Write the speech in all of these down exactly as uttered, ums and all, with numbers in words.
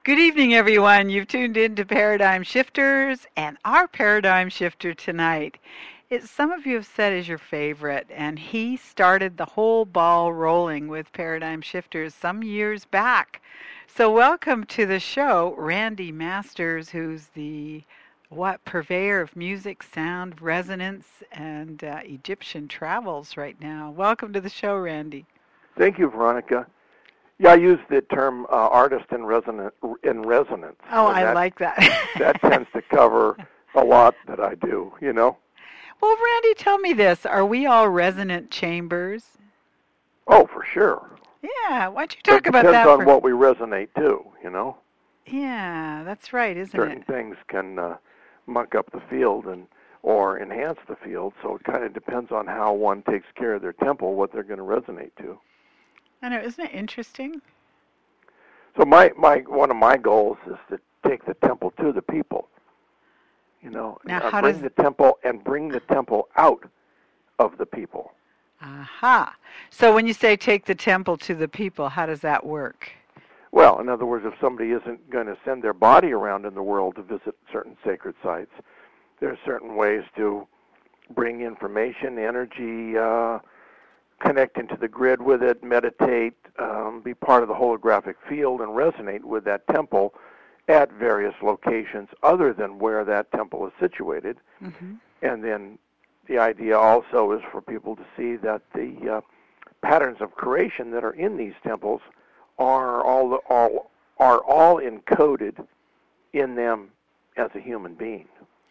Good evening, everyone. You've tuned in to Paradigm Shifters, and our Paradigm Shifter tonight is some of you have said is your favorite, and he started the whole ball rolling with Paradigm Shifters some years back. So welcome to the show, Randy Masters, who's the what purveyor of music, sound, resonance, and uh, Egyptian travels right now. Welcome to the show, Randy. Thank you, Veronica. Yeah, I use the term uh, artist in resonance. In resonance. Oh, I that, like that. That tends to cover a lot that I do, you know. Well, Randy, tell me this. Are we all resonant chambers? Oh, for sure. Yeah, why don't you talk but about that? It depends on for... what we resonate to, you know. Yeah, that's right, isn't Certain it? Certain things can uh, muck up the field and or enhance the field, so it kind of depends on how one takes care of their temple, what they're going to resonate to. I know, isn't it interesting? So my, my one of my goals is to take the temple to the people. You know, now, uh, how bring does... the temple and bring the temple out of the people. Aha. So when you say take the temple to the people, how does that work? Well, in other words, if somebody isn't going to send their body around in the world to visit certain sacred sites, there are certain ways to bring information, energy, uh, connect into the grid with it, meditate, um, be part of the holographic field, and resonate with that temple at various locations other than where that temple is situated. Mm-hmm. And then the idea also is for people to see that the uh, patterns of creation that are in these temples are all, all are all encoded in them as a human being.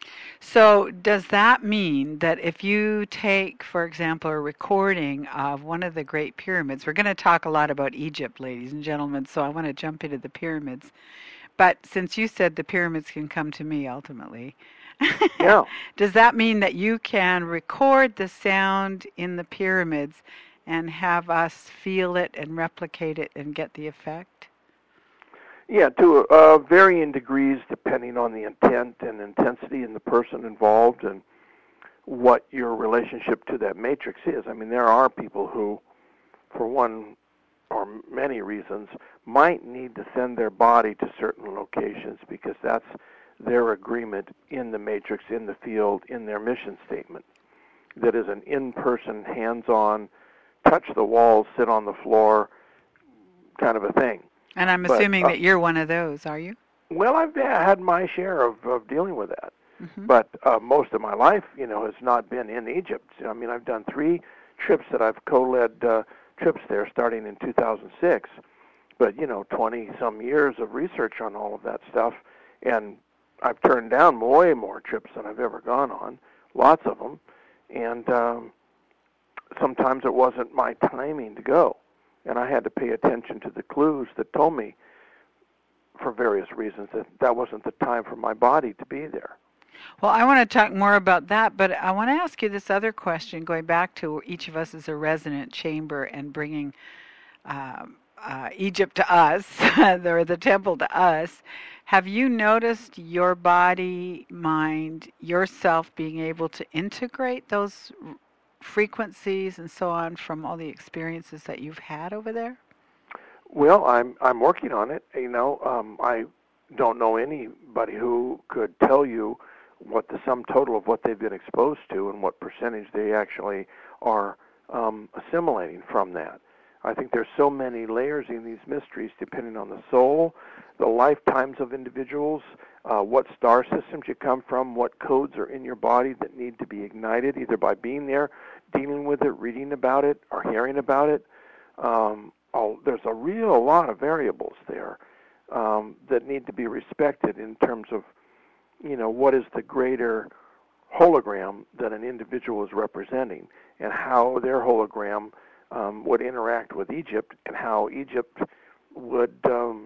So does that mean that if you take, for example, a recording of one of the great pyramids, we're going to talk a lot about Egypt, ladies and gentlemen, so I want to jump into the pyramids. But since you said the pyramids can come to me ultimately, yeah. does that mean that you can record the sound in the pyramids and have us feel it and replicate it and get the effect? Yeah, to uh, varying degrees depending on the intent and intensity and the person involved and what your relationship to that matrix is. I mean, there are people who, for one or many reasons, might need to send their body to certain locations because that's their agreement in the matrix, in the field, in their mission statement. That is an in-person, hands-on, touch the walls, sit on the floor kind of a thing. And I'm but, assuming uh, that you're one of those, are you? Well, I've had my share of, of dealing with that. Mm-hmm. But uh, most of my life, you know, has not been in Egypt. I mean, I've done three trips that I've co-led uh, trips there starting in two thousand six. But, you know, twenty-some years of research on all of that stuff. And I've turned down way more trips than I've ever gone on, lots of them. And um, sometimes it wasn't my timing to go. And I had to pay attention to the clues that told me, for various reasons, that that wasn't the time for my body to be there. Well, I want to talk more about that, but I want to ask you this other question, going back to each of us as a resonant chamber and bringing um, uh, Egypt to us, or the temple to us. Have you noticed your body, mind, yourself being able to integrate those frequencies and so on from all the experiences that you've had over there? Well, I'm I'm working on it. You know, um, I don't know anybody who could tell you what the sum total of what they've been exposed to and what percentage they actually are um, assimilating from that. I think there's so many layers in these mysteries depending on the soul, the lifetimes of individuals, uh, what star systems you come from, what codes are in your body that need to be ignited either by being there, dealing with it, reading about it, or hearing about it. Um, oh, there's a real lot of variables there um, that need to be respected in terms of, you know, what is the greater hologram that an individual is representing and how their hologram um, would interact with Egypt and how Egypt would um,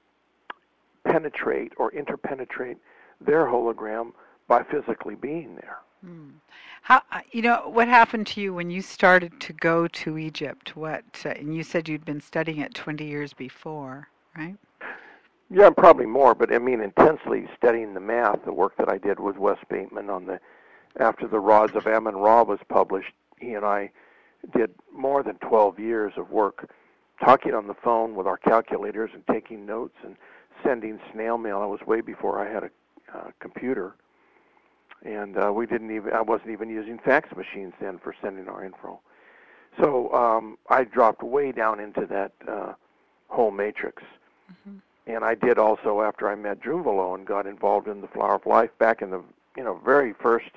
penetrate or interpenetrate their hologram by physically being there. Hmm. How you know what happened to you when you started to go to Egypt? What uh, and you said you'd been studying it twenty years before, right? Yeah, probably more, but I mean intensely studying the math, the work that I did with Wes Bateman on the after the Rods of Amun-Ra was published. He and I did more than twelve years of work talking on the phone with our calculators and taking notes and sending snail mail. I was way before I had a uh, computer, and uh, we didn't even. I wasn't even using fax machines then for sending our info. So um, I dropped way down into that uh, whole matrix. Mm-hmm. And I did also after I met Drunvalo and got involved in the Flower of Life back in the you know very first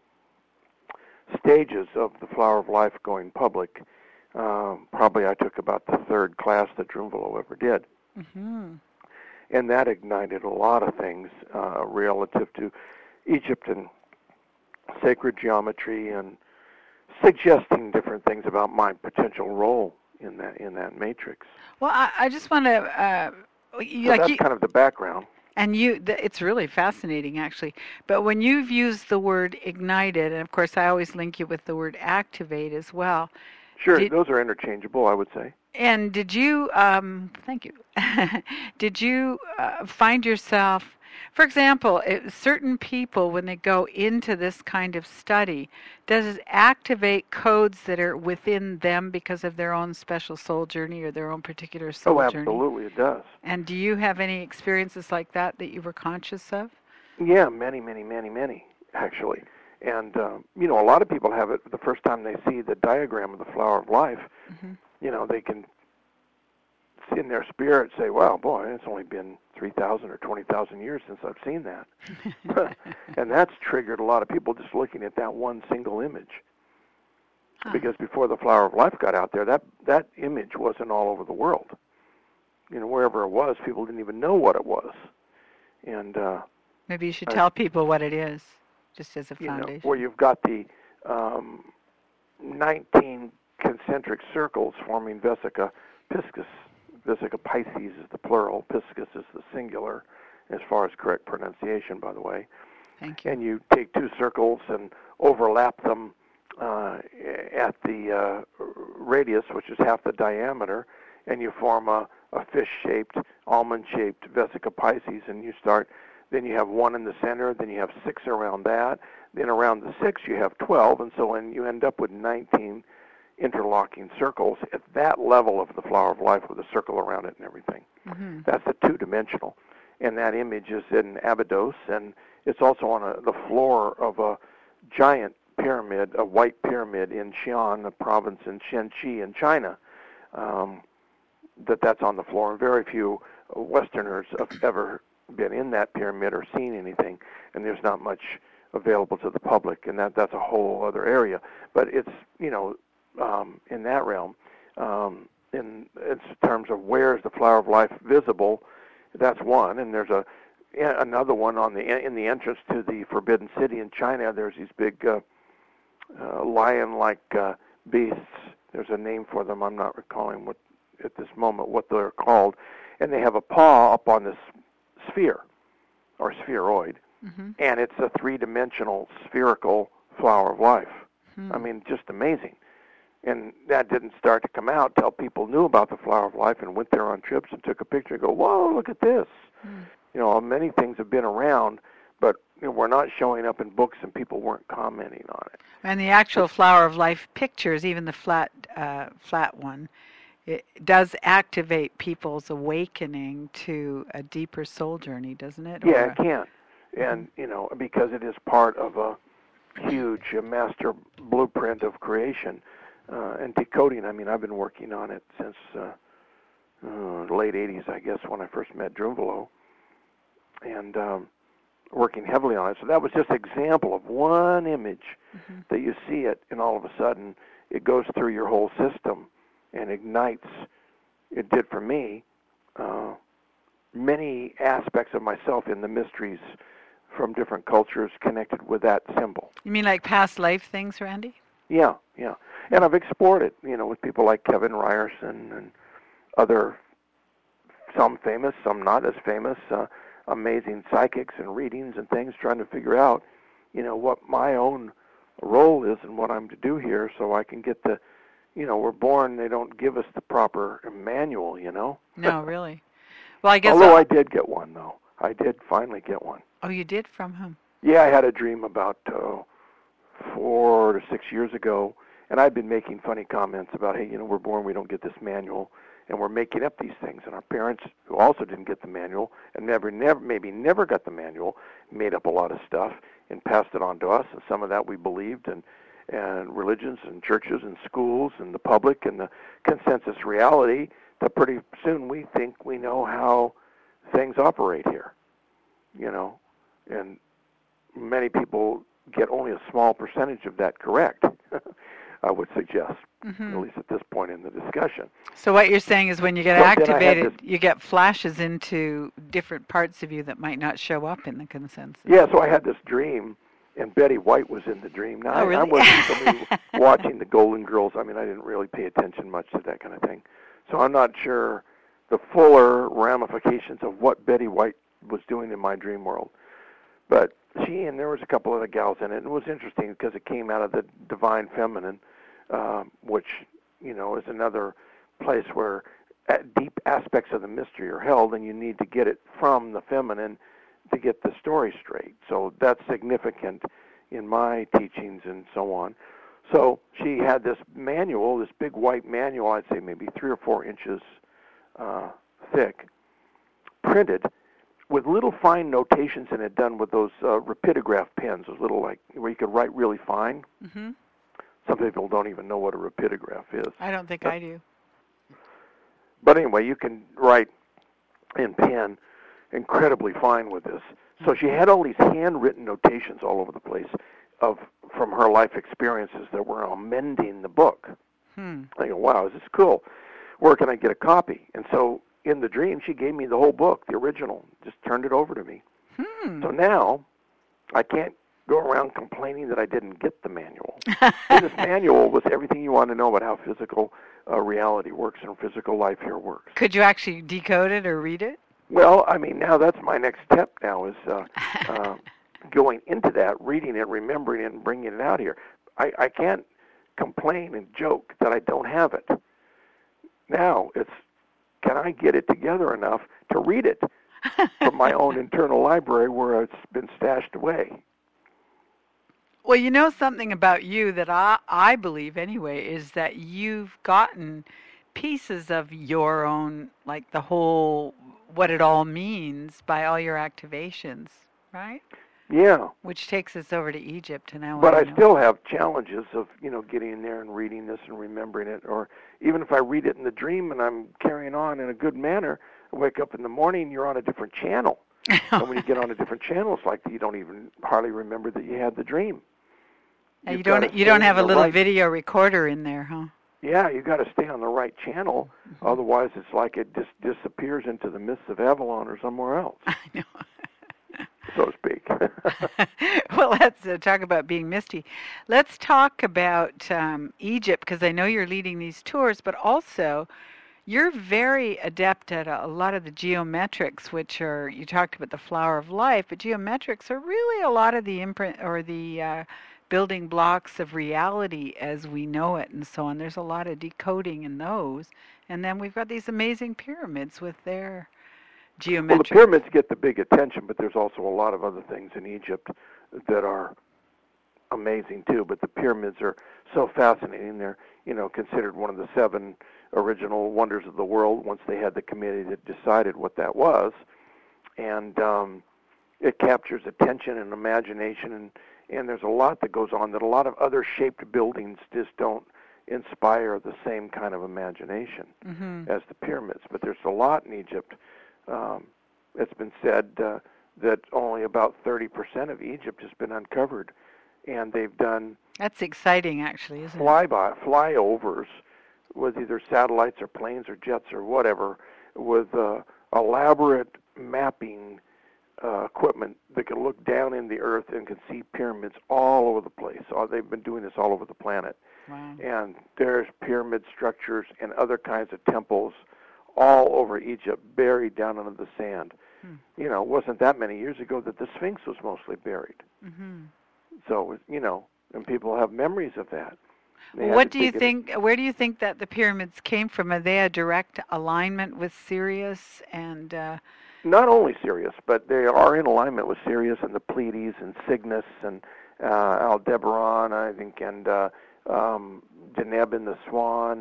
stages of the Flower of Life going public. Um, probably I took about the third class that Drunvalo ever did. Mm-hmm. And that ignited a lot of things uh, relative to Egyptian sacred geometry and suggesting different things about my potential role in that in that matrix. Well, I, I just want to. Uh, you, so like that's you, kind of the background. And you, th- it's really fascinating, actually. But when you've used the word ignited, and of course I always link you with the word activate as well. Sure, did, those are interchangeable, I would say. And did you? Um, thank you. Did you uh, find yourself? For example, it, certain people, when they go into this kind of study, does it activate codes that are within them because of their own special soul journey or their own particular soul oh, journey? Oh, absolutely, it does. And do you have any experiences like that that you were conscious of? Yeah, many, many, many, many, actually. And, uh, you know, a lot of people have it the first time they see the diagram of the Flower of Life. Mm-hmm. You know, they can in their spirit say, wow, boy, it's only been three thousand or twenty thousand years since I've seen that. And that's triggered a lot of people just looking at that one single image. Huh. Because before the Flower of Life got out there, that, that image wasn't all over the world. You know, wherever it was, people didn't even know what it was. And uh, maybe you should I, tell people what it is, just as a foundation. You know, where you've got the um, nineteen concentric circles forming Vesica Piscis. Vesica Pisces is the plural, Piscis is the singular, as far as correct pronunciation, by the way. Thank you. And you take two circles and overlap them uh, at the uh, radius, which is half the diameter, and you form a, a fish-shaped, almond-shaped Vesica Pisces, and you start, then you have one in the center, then you have six around that, then around the six you have twelve, and so then you end up with nineteen interlocking circles at that level of the Flower of Life with a circle around it and everything. Mm-hmm. That's the two-dimensional. And that image is in Abydos, and it's also on a, the floor of a giant pyramid, a white pyramid in Xi'an, a province in Shenxi in China. Um, that that's on the floor, and very few Westerners have ever been in that pyramid or seen anything, and there's not much available to the public, and that that's a whole other area. But it's, you know, um, in that realm, um, in, in terms of where is the Flower of Life visible, that's one, and there's a another one on the in the entrance to the Forbidden City in China. There's these big uh, uh, lion-like uh, beasts. There's a name for them. I'm not recalling what at this moment what they're called, and they have a paw up on this sphere or spheroid, mm-hmm. and it's a three-dimensional spherical Flower of Life. Mm-hmm. I mean, just amazing. And that didn't start to come out till people knew about the Flower of Life and went there on trips and took a picture and go, whoa, look at this. Mm. You know, many things have been around, but you know, we're not showing up in books and people weren't commenting on it. And the actual Flower of Life pictures, even the flat uh, flat one, it does activate people's awakening to a deeper soul journey, doesn't it? Yeah, or... it can. And, you know, because it is part of a huge uh, master blueprint of creation. Uh, and decoding, I mean, I've been working on it since uh, uh, the late eighties, I guess, when I first met Drunvalo, and um, working heavily on it. So that was just an example of one image mm-hmm. that you see it, and all of a sudden it goes through your whole system and ignites. It did for me uh, many aspects of myself in the mysteries from different cultures connected with that symbol. You mean like past life things, Randy? Yeah, yeah. And I've explored it, you know, with people like Kevin Ryerson and other, some famous, some not as famous, uh, amazing psychics and readings and things, trying to figure out, you know, what my own role is and what I'm to do here so I can get the, you know, we're born, they don't give us the proper manual, you know. No, really. Well, I guess Although I'll... I did get one, though. I did finally get one. Oh, you did? From whom? Yeah, I had a dream about uh, four to six years ago, and I'd been making funny comments about, hey, you know, we're born, we don't get this manual, and we're making up these things. And our parents, who also didn't get the manual and never, never, maybe never got the manual, made up a lot of stuff and passed it on to us. And some of that we believed, and and religions and churches and schools and the public and the consensus reality that pretty soon we think we know how things operate here, you know, and many people get only a small percentage of that correct, I would suggest, mm-hmm. at least at this point in the discussion. So what you're saying is when you get so activated, this, you get flashes into different parts of you that might not show up in the consensus. Yeah, so I had this dream, and Betty White was in the dream. Now, oh, really? I, I wasn't somebody watching the Golden Girls. I mean, I didn't really pay attention much to that kind of thing. So I'm not sure the fuller ramifications of what Betty White was doing in my dream world. But she, and there was a couple other gals in it, and it was interesting because it came out of the divine feminine, uh, which, you know, is another place where deep aspects of the mystery are held, and you need to get it from the feminine to get the story straight. So that's significant in my teachings and so on. So she had this manual, this big white manual, I'd say maybe three or four inches uh, thick, printed with little fine notations in it done with those uh, rapidograph pens, those little, like, where you could write really fine. Mm-hmm. Some people don't even know what a rapidograph is. I don't think but, I do. But anyway, you can write in pen incredibly fine with this. So she had all these handwritten notations all over the place of from her life experiences that were amending the book. Hmm. I go, wow, is this cool? Where can I get a copy? And so in the dream, she gave me the whole book, the original, just turned it over to me. Hmm. So now I can't go around complaining that I didn't get the manual. This manual was everything you want to know about how physical uh, reality works and physical life here works. Could you actually decode it or read it? Well, I mean, now that's my next step now is uh, uh, going into that, reading it, remembering it, and bringing it out here. I, I can't complain and joke that I don't have it. Now it's, can I get it together enough to read it from my own internal library where it's been stashed away? Well, you know something about you that I, I believe anyway is that you've gotten pieces of your own, like the whole, what it all means by all your activations, right? Yeah. Which takes us over to Egypt now. But I, I know. still have challenges of, you know, getting in there and reading this and remembering it. Or even if I read it in the dream and I'm carrying on in a good manner, I wake up in the morning, you're on a different channel. And when you get on a different channel, it's like you don't even hardly remember that you had the dream. And you don't you don't have a little right, video recorder in there, huh? Yeah, you got to stay on the right channel. Mm-hmm. Otherwise, it's like it just disappears into the mists of Avalon or somewhere else. I know. So to speak. Well, let's uh, talk about being misty. Let's talk about um, Egypt, because I know you're leading these tours, but also you're very adept at a, a lot of the geometrics, which are, you talked about the flower of life, but geometrics are really a lot of the imprint or the uh, building blocks of reality as we know it and so on. There's a lot of decoding in those. And then we've got these amazing pyramids with their geometric. Well, the pyramids get the big attention, but there's also a lot of other things in Egypt that are amazing too. But the pyramids are so fascinating. They're, you know, considered one of the seven original wonders of the world once they had the committee that decided what that was. And um, it captures attention and imagination, and, and there's a lot that goes on that a lot of other shaped buildings just don't inspire the same kind of imagination mm-hmm. as the pyramids. But there's a lot in Egypt. Um, it's been said uh, that only about thirty percent of Egypt has been uncovered, and they've done that's exciting, actually, isn't flyby, it? Flyovers with either satellites or planes or jets or whatever, with uh, elaborate mapping uh, equipment that can look down in the earth and can see pyramids all over the place. So they've been doing this all over the planet. Wow. And there's pyramid structures and other kinds of temples all over Egypt, buried down under the sand. Hmm. You know, it wasn't that many years ago that the Sphinx was mostly buried. Mm-hmm. So, you know, and people have memories of that. Well, what do you think, where do you think that the pyramids came from? Are they a direct alignment with Sirius and... Uh... Not only Sirius, but they are in alignment with Sirius and the Pleiades and Cygnus and uh, Aldebaran, I think, and uh, um, Deneb and the Swan,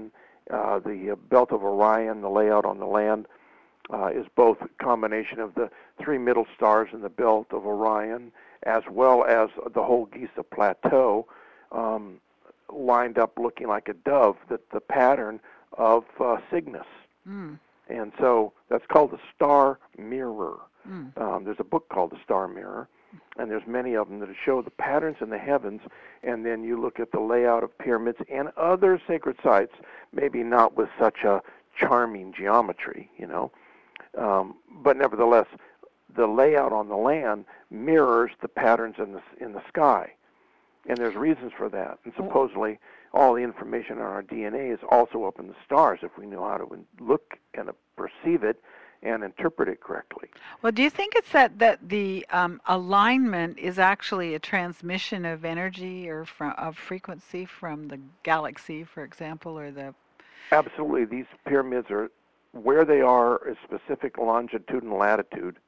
Uh, the uh, Belt of Orion, the layout on the land, uh, is both a combination of the three middle stars in the Belt of Orion, as well as the whole Giza Plateau, um, lined up looking like a dove, that the pattern of uh, Cygnus. Mm. And so that's called the star mirror. Mm. Um, there's a book called The Star Mirror, and there's many of them that show the patterns in the heavens, and then you look at the layout of pyramids and other sacred sites, maybe not with such a charming geometry, you know, um, but nevertheless, the layout on the land mirrors the patterns in the in the sky, and there's reasons for that. And supposedly, all the information on our D N A is also up in the stars if we know how to look and perceive it and interpret it correctly. Well, do you think it's that, that the um, alignment is actually a transmission of energy or from, of frequency from the galaxy, for example, or the... Absolutely. These pyramids are, where they are, a specific longitude and latitude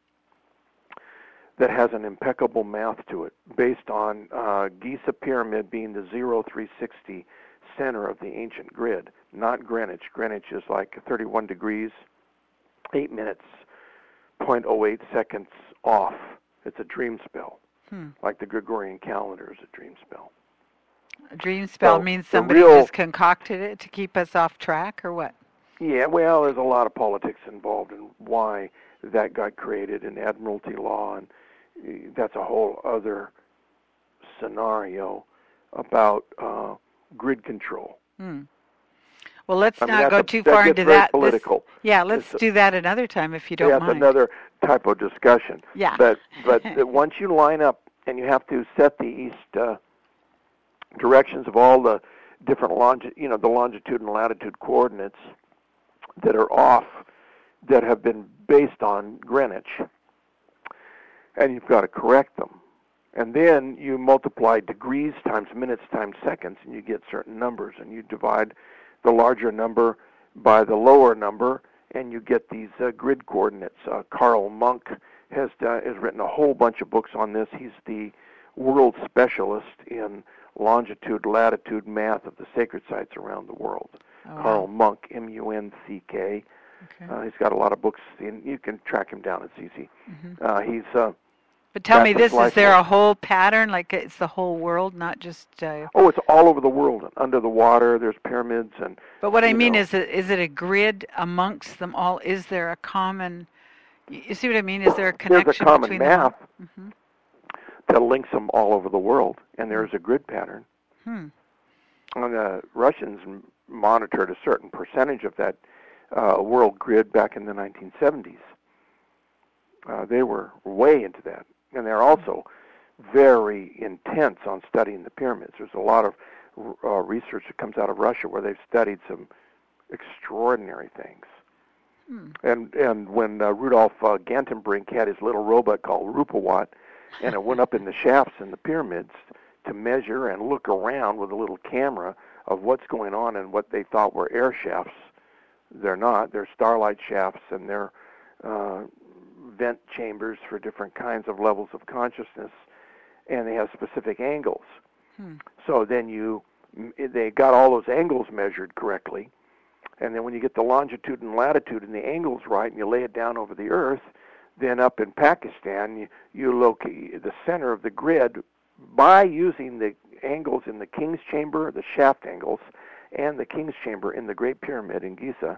that has an impeccable math to it, based on uh, Giza Pyramid being the zero three sixty center of the ancient grid, not Greenwich. Greenwich is like thirty-one degrees, eight minutes, zero point zero eight seconds off. It's a dream spell, hmm. like the Gregorian calendar is a dream spell. A dream spell so means somebody real, just concocted it to keep us off track, or what? Yeah, well, there's a lot of politics involved in why that got created, and admiralty law, and that's a whole other scenario about uh, grid control. Hmm. Well, let's I mean, not go a, too that far gets into very that. Political. This, yeah, let's it's, do that another time if you don't yeah, mind. That's another type of discussion. Yeah. But but once you line up and you have to set the east uh, directions of all the different longi- you know, the longitude and latitude coordinates that are off, that have been based on Greenwich, and you've got to correct them. And then you multiply degrees times minutes times seconds, and you get certain numbers. And you divide the larger number by the lower number, and you get these uh, grid coordinates. Uh, Carl Monk has uh, has written a whole bunch of books on this. He's the world specialist in longitude, latitude math of the sacred sites around the world. Oh, wow. Carl Monk, M U N C K. Okay. Uh, he's got a lot of books, and you can track him down. It's easy. Mm-hmm. Uh, he's uh, But tell me That's this, a is there lifelong- a whole pattern, like it's the whole world, not just... Uh, oh, it's all over the world. Under the water, there's pyramids, and but what I you mean know. is, it, is it a grid amongst them all? Is there a common... You you see what I mean? Is there a connection there's a common between math them all? Mm-hmm. that links them all over the world, and there's a grid pattern. Hmm. And the Russians m- monitored a certain percentage of that uh, world grid back in the nineteen seventies. Uh, they were way into that. And they're also very intense on studying the pyramids. There's a lot of uh, research that comes out of Russia where they've studied some extraordinary things. Hmm. And and when uh, Rudolf uh, Gantenbrink had his little robot called Rupawat, and it went up in the shafts in the pyramids to measure and look around with a little camera of what's going on and what they thought were air shafts. They're not. They're starlight shafts, and they're uh, vent chambers for different kinds of levels of consciousness, and they have specific angles. Hmm. So then you, they got all those angles measured correctly, and then when you get the longitude and latitude and the angles right, and you lay it down over the Earth, then up in Pakistan, you, you locate the center of the grid by using the angles in the King's Chamber, the shaft angles, and the King's Chamber in the Great Pyramid in Giza.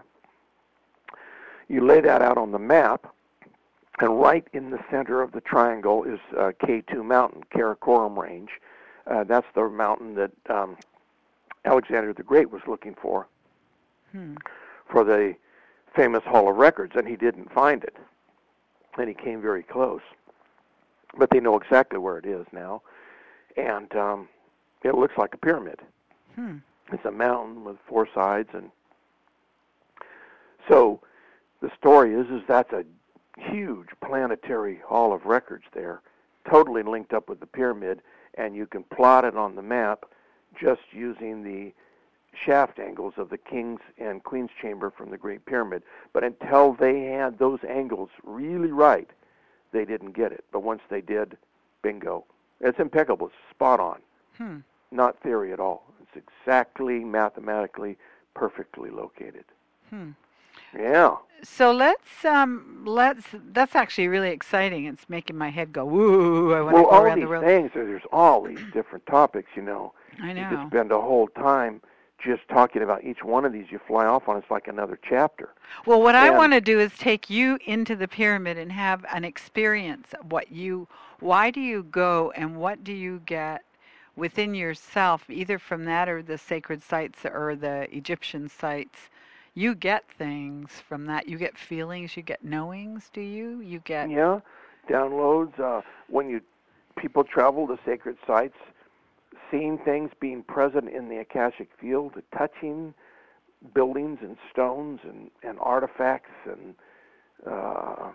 You lay that out on the map, and right in the center of the triangle is uh, K two Mountain, Karakoram Range. Uh, that's the mountain that um, Alexander the Great was looking for, Hmm. for the famous Hall of Records, and he didn't find it. And he came very close. But they know exactly where it is now, and um, it looks like a pyramid. Hmm. It's a mountain with four sides, and so the story is, is that's a huge planetary Hall of Records there, totally linked up with the pyramid, and you can plot it on the map just using the shaft angles of the King's and Queen's Chamber from the Great Pyramid. But until they had those angles really right, they didn't get it. But once they did, bingo. It's impeccable. It's spot on. Hmm. Not theory at all. It's exactly mathematically perfectly located. Hmm. Yeah. So let's um let's that's actually really exciting. It's making my head go woo. I want to Well, go all around the these world. things, there's all these different topics, you know. I You could know. spend a whole time just talking about each one of these you fly off on. It's like another chapter. Well, what I And want to do is take you into the pyramid and have an experience of what you why do you go and what do you get within yourself, either from that or the sacred sites or the Egyptian sites. You get things from that. You get feelings, you get knowings, do you? You get yeah, downloads, uh, when you people travel to sacred sites, seeing things, being present in the Akashic field, touching buildings and stones and, and artifacts and uh,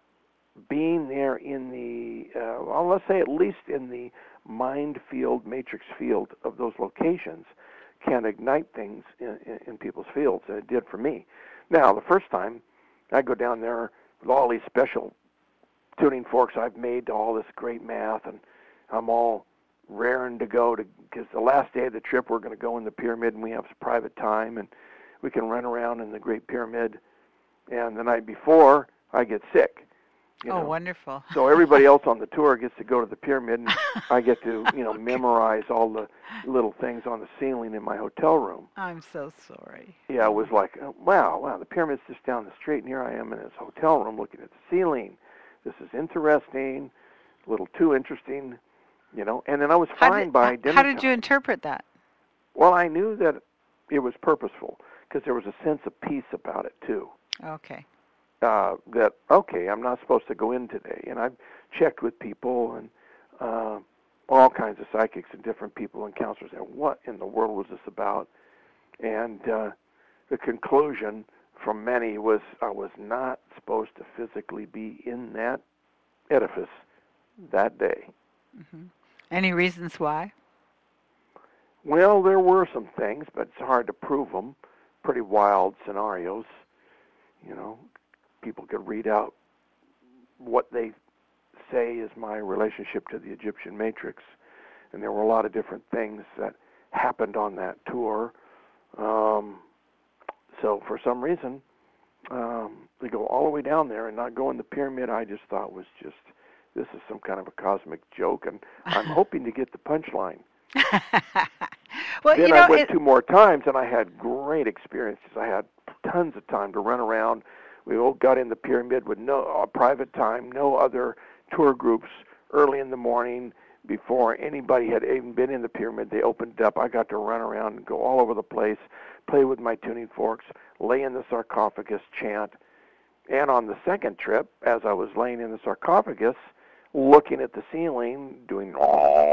being there in the, uh, well, let's say at least in the mind field, matrix field of those locations can ignite things in, in, in people's fields, and it did for me. Now, the first time I go down there with all these special tuning forks I've made to all this great math, and I'm all raring to go to, because the last day of the trip we're going to go in the pyramid and we have some private time and we can run around in the Great Pyramid. And the night before, I get sick. You oh, know. wonderful. So everybody else on the tour gets to go to the pyramid, and I get to, you know, okay. memorize all the little things on the ceiling in my hotel room. I'm so sorry. Yeah, it was like, oh, wow, wow, the pyramid's just down the street, and here I am in this hotel room looking at the ceiling. This is interesting, a little too interesting, you know. And then I was fine did, by dinner How did time. you interpret that? Well, I knew that it was purposeful because there was a sense of peace about it, too. Okay. Uh, that, okay, I'm not supposed to go in today. And I've checked with people and uh, all kinds of psychics and different people and counselors. And what in the world was this about? And uh, the conclusion from many was I was not supposed to physically be in that edifice that day. Mm-hmm. Any reasons why? Well, there were some things, but it's hard to prove them. Pretty wild scenarios, you know. People could read out what they say is my relationship to the Egyptian matrix. And there were a lot of different things that happened on that tour. Um, so for some reason, um, they go all the way down there and not go in the pyramid, I just thought was just, this is some kind of a cosmic joke. And I'm hoping to get the punchline. Well, then you know, I went it... two more times, and I had great experiences. I had tons of time to run around. We all got in the pyramid with no uh, private time, no other tour groups. Early in the morning, before anybody had even been in the pyramid, they opened it up. I got to run around and go all over the place, play with my tuning forks, lay in the sarcophagus, chant. And on the second trip, as I was laying in the sarcophagus, looking at the ceiling, doing, you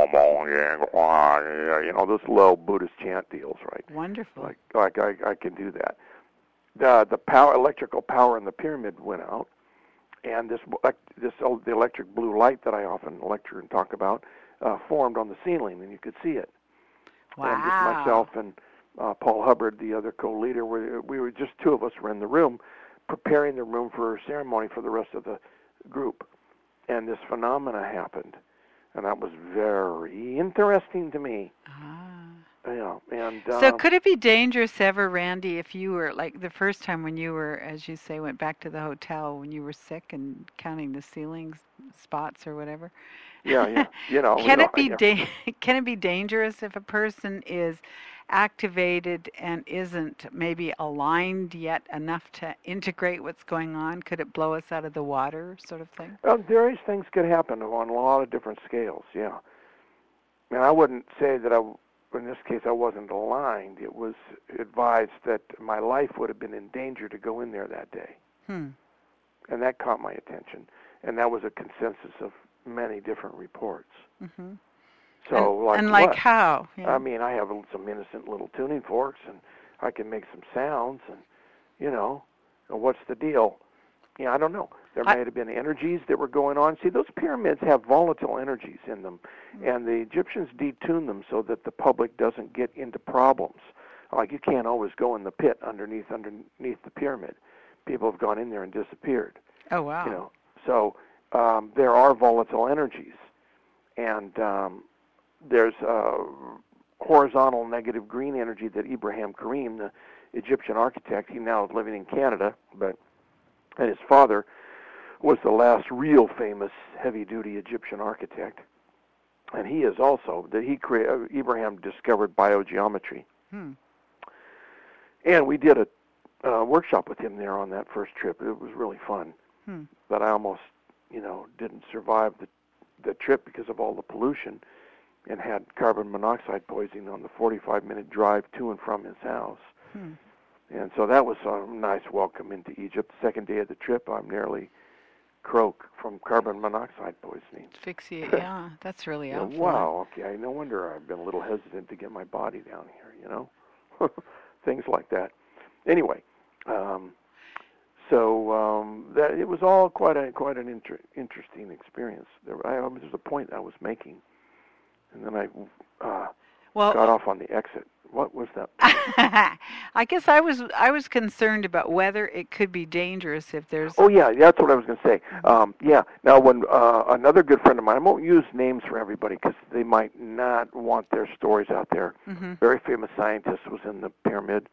know, those low Buddhist chant deals, right? Wonderful. Like, like I, I can do that. The the power, electrical power in the pyramid went out, and this this the electric blue light that I often lecture and talk about uh, formed on the ceiling, and you could see it. Wow. And just myself and uh, Paul Hubbard, the other co-leader, we, we were just two of us were in the room, preparing the room for a ceremony for the rest of the group, and this phenomena happened, and that was very interesting to me. Ah. Yeah, and uh, so could it be dangerous ever, Randy, if you were, like the first time when you were, as you say, went back to the hotel when you were sick and counting the ceiling spots or whatever? Yeah, yeah. You know, can you know, it be yeah. da- can it be dangerous if a person is activated and isn't maybe aligned yet enough to integrate what's going on? Could it blow us out of the water, sort of thing? Uh, various things could happen on a lot of different scales. Yeah, and I wouldn't say that I. In this case, I wasn't aligned. It was advised that my life would have been in danger to go in there that day. Hmm. And that caught my attention. And that was a consensus of many different reports. Mm-hmm. So, and, like and like what? how? Yeah. I mean, I have some innocent little tuning forks, and I can make some sounds, and, you know, what's the deal? Yeah, I don't know. There I, might have been energies that were going on. See, those pyramids have volatile energies in them, and the Egyptians detune them so that the public doesn't get into problems. Like, you can't always go in the pit underneath underneath the pyramid. People have gone in there and disappeared. Oh, wow. You know, so um, there are volatile energies, and um, there's uh, horizontal negative green energy that Ibrahim Karim, the Egyptian architect. He now is living in Canada, but and his father was the last real famous heavy-duty Egyptian architect. And he is also that he created. Ibrahim discovered biogeometry, Hmm. and we did a uh, workshop with him there on that first trip. It was really fun, Hmm. but I almost, you know, didn't survive the the trip because of all the pollution, and had carbon monoxide poisoning on the forty-five minute drive to and from his house. Hmm. And so that was a nice welcome into Egypt. The second day of the trip, I'm nearly croak from carbon monoxide poisoning. Asphyxiate, yeah, that's really Yeah, helpful. wow, okay, no wonder I've been a little hesitant to get my body down here, you know? Things like that. Anyway, um, so um, that it was all quite a quite an inter- interesting experience. There, I, there was a point I was making, and then I uh, Well, got off on the exit. What was that? I guess I was I was concerned about whether it could be dangerous if there's. Oh yeah, that's what I was going to say. Um, yeah. Now, when uh, another good friend of mine, I won't use names for everybody because they might not want their stories out there. Mm-hmm. Very famous scientist was in the pyramid,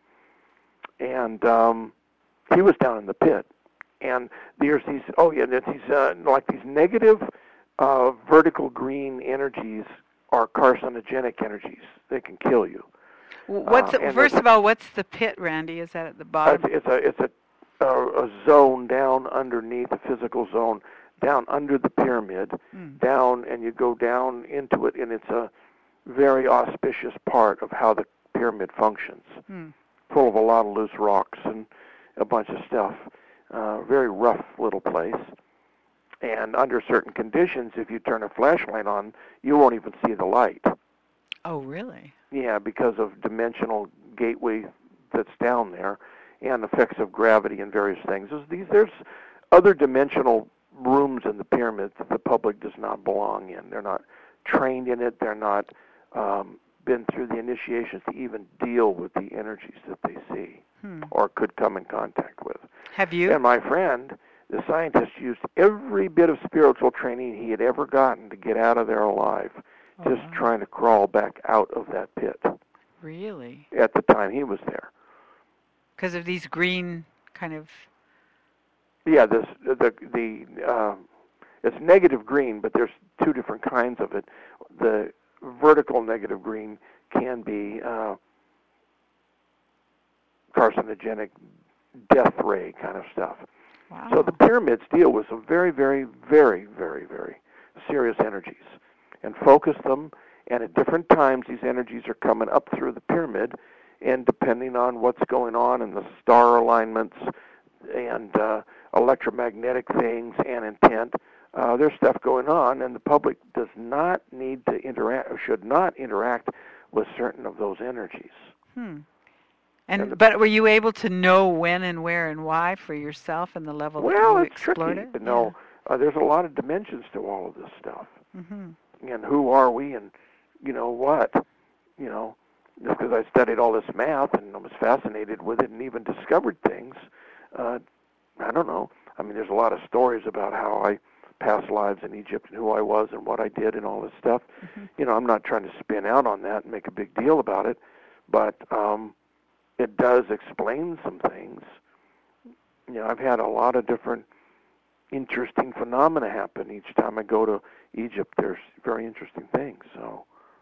and um, he was down in the pit. And there's these. Oh yeah, there's these uh, like these negative uh, vertical green energies are carcinogenic energies. They can kill you. What's Uh, it, and first there's- of all, what's the pit, Randy? Is that at the Uh, bottom? It's, it's a it's a, a a zone down underneath the physical zone, down under the pyramid, Mm. down, and you go down into it, and it's a very auspicious part of how the pyramid functions. Mm. Full of a lot of loose rocks and a bunch of stuff. Uh, very rough little place. And under certain conditions, if you turn a flashlight on, you won't even see the light. Oh, really? Yeah, because of dimensional gateway that's down there, and effects of gravity and various things. There's, these, there's other dimensional rooms in the pyramids that the public does not belong in. They're not trained in it. They're not um, been through the initiations to even deal with the energies that they see Hmm. or could come in contact with. Have you? And my friend, the scientist, used every bit of spiritual training he had ever gotten to get out of there alive, Oh, just wow. trying to crawl back out of that pit Really? at the time he was there. Because of these green kind of. Yeah, this the the uh, it's negative green, but there's two different kinds of it. The vertical negative green can be uh, carcinogenic, death ray kind of stuff. Wow. So the pyramids deal with some very, very, very, very, very serious energies and focus them. And at different times, these energies are coming up through the pyramid, and depending on what's going on in the star alignments and uh, electromagnetic things and intent, uh, there's stuff going on, and the public does not need to interact, or should not interact with certain of those energies. Hmm. And, And the- but were you able to know when and where and why for yourself and the level Well, that you it's explored tricky it? to know. Uh, there's a lot of dimensions to all of this stuff. Yeah. Mm-hmm. And who are we, and you know what, you know, just because I studied all this math and I was fascinated with it and even discovered things, uh, I don't know. I mean, there's a lot of stories about how I past lives in Egypt and who I was and what I did and all this stuff. Mm-hmm. You know, I'm not trying to spin out on that and make a big deal about it, but um, it does explain some things. You know, I've had a lot of different interesting phenomena happen each time I go to Egypt. There's very interesting things. So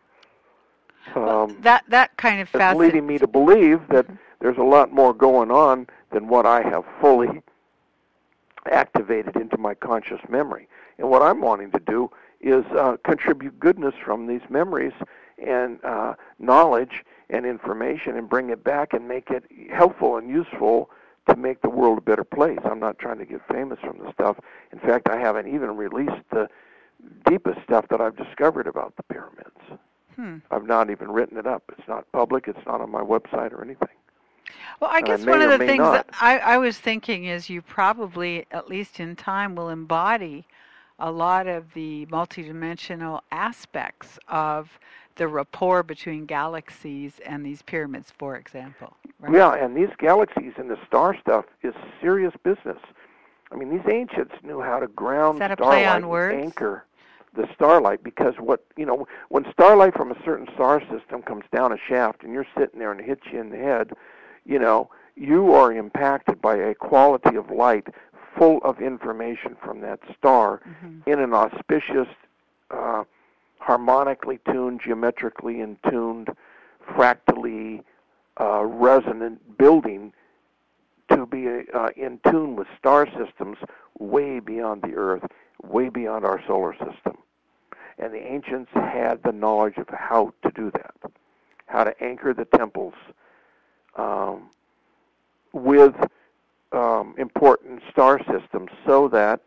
Well, um, that that kind of it's fascinates. leading me to believe that Mhm. there's a lot more going on than what I have fully activated into my conscious memory. And what I'm wanting to do is uh, contribute goodness from these memories and uh, knowledge and information and bring it back and make it helpful and useful to make the world a better place. I'm not trying to get famous from the stuff. In fact, I haven't even released the deepest stuff that I've discovered about the pyramids. Hmm. I've not even written it up. It's not public. It's not on my website or anything. Well, I And I guess may one of or the may things not. that I, I was thinking is you probably, at least in time, will embody a lot of the multidimensional aspects of the rapport between galaxies and these pyramids, for example. Right? Yeah, and these galaxies and the star stuff is serious business. I mean, these ancients knew how to ground Is that a play starlight on and words? anchor the starlight, because what, you know, when starlight from a certain star system comes down a shaft and you're sitting there and it hits you in the head, you know, you are impacted by a quality of light full of information from that star mm-hmm. in an auspicious, uh, harmonically tuned, geometrically in tuned, fractally uh, resonant building to be uh, in tune with star systems way beyond the Earth, way beyond our solar system. And the ancients had the knowledge of how to do that, how to anchor the temples um, with um, important star systems so that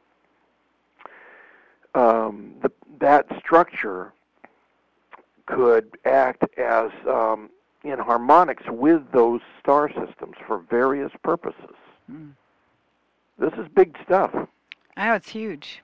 um, the, that structure could act as um, in harmonics with those star systems for various purposes. Mm. This is big stuff. I know, it's huge.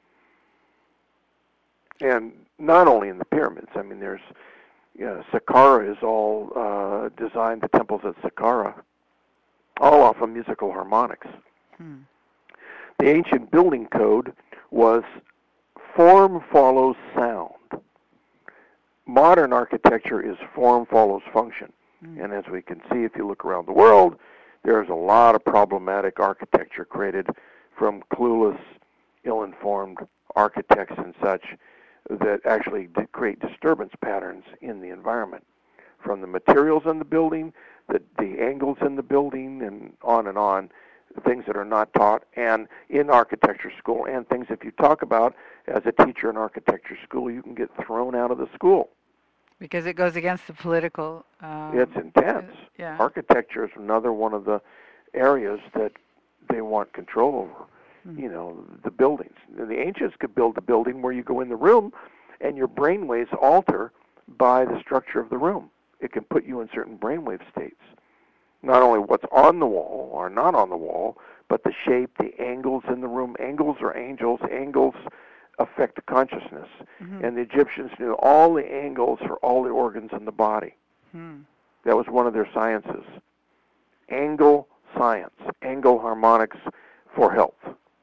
And not only in the pyramids. I mean, there's, you know, Saqqara is all uh, designed, the temples at Saqqara, all off of musical harmonics. Hmm. The ancient building code was form follows sound. Modern architecture is form follows function. Hmm. And as we can see, if you look around the world, there's a lot of problematic architecture created from clueless, ill-informed architects and such that actually create disturbance patterns in the environment, from the materials in the building, the, the angles in the building, and on and on, things that are not taught and in architecture school, and things if you talk about as a teacher in architecture school, you can get thrown out of the school. Because it goes against the political... Um, it's intense. Uh, yeah. Architecture is another one of the areas that they want control over. You know, the buildings. The ancients could build a building where you go in the room and your brainwaves alter by the structure of the room. It can put you in certain brainwave states. Not only what's on the wall or not on the wall, but the shape, the angles in the room. Angles are angels. Angles affect consciousness. Mm-hmm. And the Egyptians knew all the angles for all the organs in the body. Mm. That was one of their sciences. Angle science. Angle harmonics for health.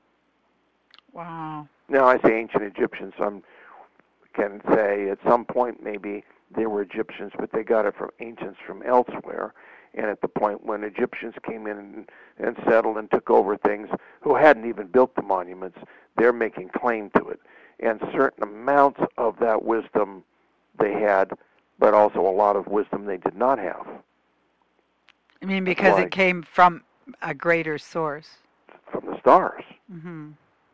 Wow. Now, I say ancient Egyptians. I can say at some point maybe they were Egyptians, but they got it from ancients from elsewhere. And at the point when Egyptians came in and, and settled and took over things, who hadn't even built the monuments, they're making claim to it. And certain amounts of that wisdom they had, but also a lot of wisdom they did not have. I mean, because like, it came from a greater source. From the stars. Mm-hmm.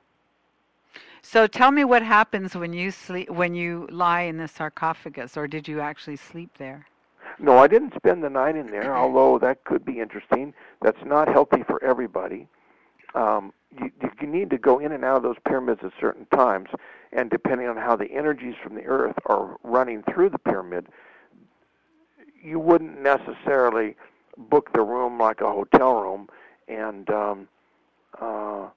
So tell me what happens when you sleep, when you lie in the sarcophagus, or did you actually sleep there? No, I didn't spend the night in there, although that could be interesting. That's not healthy for everybody. Um, you, you need to go in and out of those pyramids at certain times, and depending on how the energies from the earth are running through the pyramid, you wouldn't necessarily book the room like a hotel room and... Um, uh,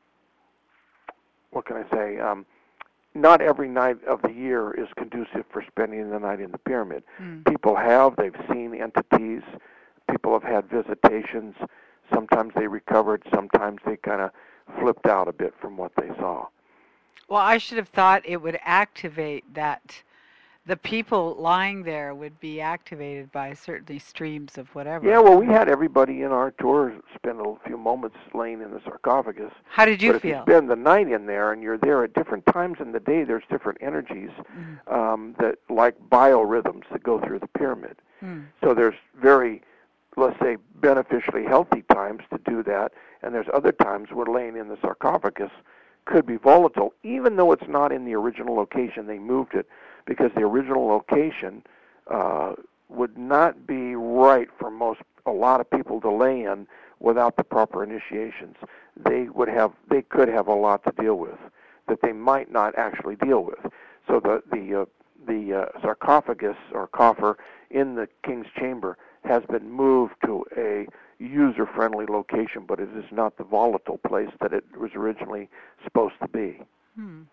what can I say? Um, not every night of the year is conducive for spending the night in the pyramid. Mm. People have, they've seen entities, people have had visitations, sometimes they recovered, sometimes they kind of flipped out a bit from what they saw. Well, I should have thought it would activate that, the people lying there would be activated by certainly streams of whatever. Yeah, well, we had everybody in our tour spend a few moments laying in the sarcophagus. How did you but feel? If you spend the night in there and you're there at different times in the day, there's different energies mm. um, that, like biorhythms that go through the pyramid. Mm. So there's very, let's say, beneficially healthy times to do that, and there's other times where laying in the sarcophagus could be volatile, even though it's not in the original location. They moved it because the original location uh, would not be right for most, a lot of people to lay in without the proper initiations. They would have, they could have a lot to deal with that they might not actually deal with. So the the uh, the uh, sarcophagus or coffer in the king's chamber has been moved to a user-friendly location, but it is not the volatile place that it was originally supposed to be. Hmm.